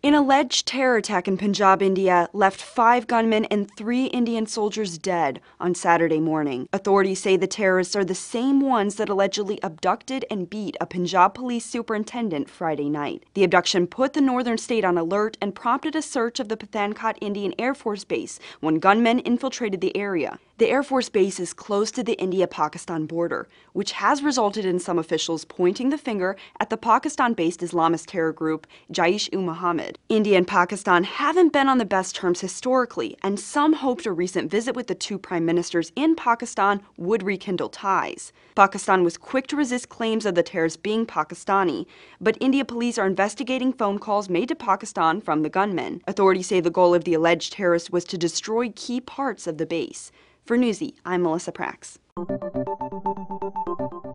An alleged terror attack in Punjab, India, left 5 gunmen and 3 Indian soldiers dead on Saturday morning. Authorities say the terrorists are the same ones that allegedly abducted and beat a Punjab police superintendent Friday night. The abduction put the northern state on alert and prompted a search of the Pathankot Indian Air Force Base when gunmen infiltrated the area. The Air Force Base is close to the India-Pakistan border, which has resulted in some officials pointing the finger at the Pakistan-based Islamist terror group Jaish-e-Mohammed. India and Pakistan haven't been on the best terms historically, and some hoped a recent visit with the two prime ministers in Pakistan would rekindle ties. Pakistan was quick to resist claims of the terrorists being Pakistani, but India police are investigating phone calls made to Pakistan from the gunmen. Authorities say the goal of the alleged terrorists was to destroy key parts of the base. For Newsy, I'm Melissa Prax.